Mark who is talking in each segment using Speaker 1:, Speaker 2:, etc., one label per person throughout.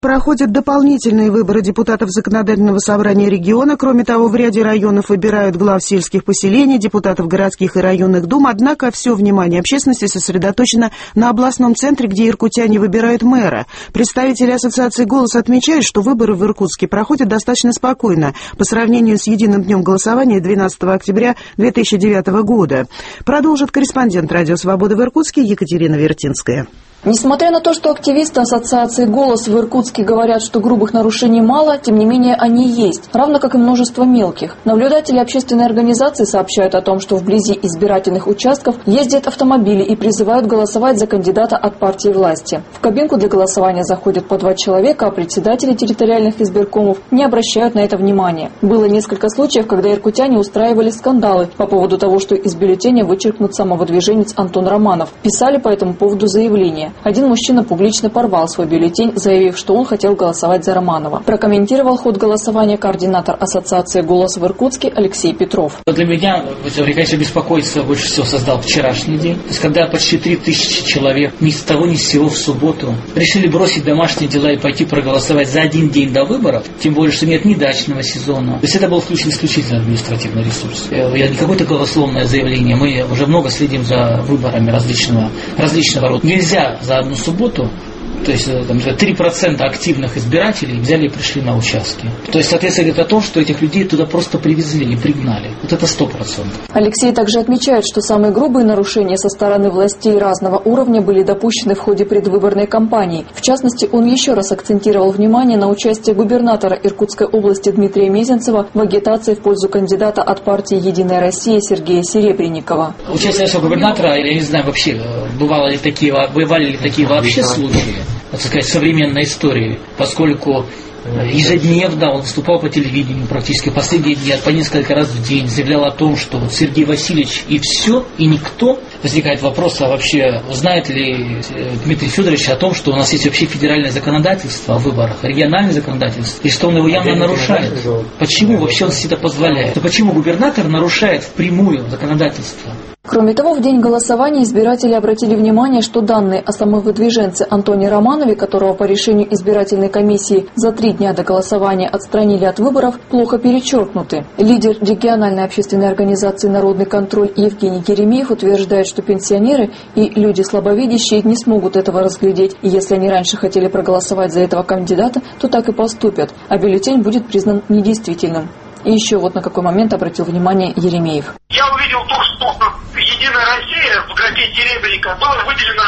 Speaker 1: Проходят дополнительные выборы депутатов Законодательного собрания региона. Кроме того, в ряде районов выбирают глав сельских поселений, депутатов городских и районных дум. Однако все внимание общественности сосредоточено на областном центре, где иркутяне выбирают мэра. Представители ассоциации «Голос» отмечают, что выборы в Иркутске проходят достаточно спокойно по сравнению с единым днем голосования 12 октября 2009 года. Продолжит корреспондент «Радио Свобода» в Иркутске Екатерина Вертинская.
Speaker 2: Несмотря на то, что активисты ассоциации «Голос» в Иркутске говорят, что грубых нарушений мало, тем не менее они есть, равно как и множество мелких. Наблюдатели общественной организации сообщают о том, что вблизи избирательных участков ездят автомобили и призывают голосовать за кандидата от партии власти. В кабинку для голосования заходят по 2 человека, а председатели территориальных избиркомов не обращают на это внимания. Было несколько случаев, когда иркутяне устраивали скандалы по поводу того, что из бюллетеня вычеркнут самовыдвиженец Антон Романов. Писали по этому поводу заявление. Один мужчина публично порвал свой бюллетень, заявив, что он хотел голосовать за Романова. Прокомментировал ход голосования координатор ассоциации «Голос» в Иркутске Алексей Петров.
Speaker 3: Для меня, конечно, беспокойство больше всего создал вчерашний день. То есть, когда почти 3000 человек ни с того ни с сего в субботу решили бросить домашние дела и пойти проголосовать за один день до выборов, тем более, что нет ни дачного сезона. То есть это был включен исключительно административный ресурс. Не какое-то голословное заявление. Мы уже много следим за выборами различного рода. Нельзя за одну субботу, то есть 3% активных избирателей взяли и пришли на участки. То есть, соответственно, это то, что этих людей туда просто привезли и пригнали. Вот это 100%.
Speaker 2: Алексей также отмечает, что самые грубые нарушения со стороны властей разного уровня были допущены в ходе предвыборной кампании. В частности, он еще раз акцентировал внимание на участие губернатора Иркутской области Дмитрия Мезенцева в агитации в пользу кандидата от партии «Единая Россия» Сергея Серебренникова.
Speaker 3: Участие нашего губернатора, я не знаю вообще, бывали ли такие вообще случаи, так сказать, в современной истории, поскольку ежедневно он выступал по телевидению практически последние дни, по несколько раз в день, заявлял о том, что вот Сергей Васильевич и все, и никто. Возникает вопрос, а вообще знает ли Дмитрий Федорович о том, что у нас есть вообще федеральное законодательство о выборах, региональное законодательство, и что он его явно нарушает. Почему вообще он себе это позволяет? То почему губернатор нарушает впрямую законодательство?
Speaker 2: Кроме того, в день голосования избиратели обратили внимание, что данные о самовыдвиженце Антоне Романове, которого по решению избирательной комиссии за 3 дня до голосования отстранили от выборов, плохо перечеркнуты. Лидер региональной общественной организации «Народный контроль» Евгений Еремеев утверждает, что пенсионеры и люди слабовидящие не смогут этого разглядеть, и если они раньше хотели проголосовать за этого кандидата, то так и поступят, а бюллетень будет признан недействительным. И еще вот на какой момент обратил внимание Еремеев.
Speaker 4: Я увидел то, что «Единая Россия» в графе Серебренника была выделена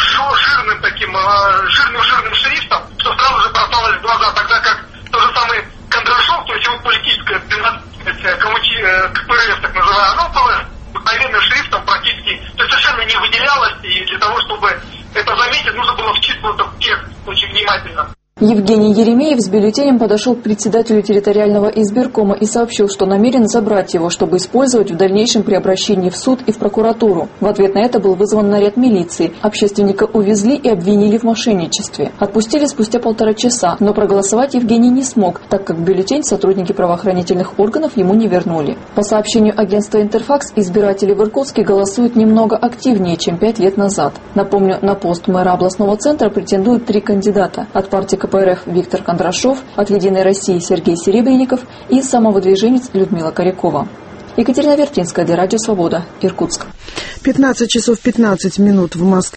Speaker 4: жирным шрифтом, что сразу же бросалось в глаза, тогда как тот же самый Кондрашов, то есть его политическая принадлежность КПРФ, так называемая, оно было обыкновенным шрифтом практически, то есть совершенно не выделялось, и для того, чтобы это заметить, нужно было вчитываться в текст очень внимательно.
Speaker 2: Евгений Еремеев с бюллетенем подошел к председателю территориального избиркома и сообщил, что намерен забрать его, чтобы использовать в дальнейшем при обращении в суд и в прокуратуру. В ответ на это был вызван наряд милиции. Общественника увезли и обвинили в мошенничестве. Отпустили спустя 1,5 часа, но проголосовать Евгений не смог, так как бюллетень сотрудники правоохранительных органов ему не вернули. По сообщению агентства «Интерфакс», избиратели в Иркутске голосуют немного активнее, чем 5 лет назад. Напомню, на пост мэра областного центра претендуют 3 кандидата от партии КПРФ Виктор Кондрашов, от «Единой России» Сергей Серебренников и самовыдвиженец Людмила Корякова. Екатерина Вертинская, для Радио Свобода, Иркутск.
Speaker 1: 15 часов 15 минут в Москве.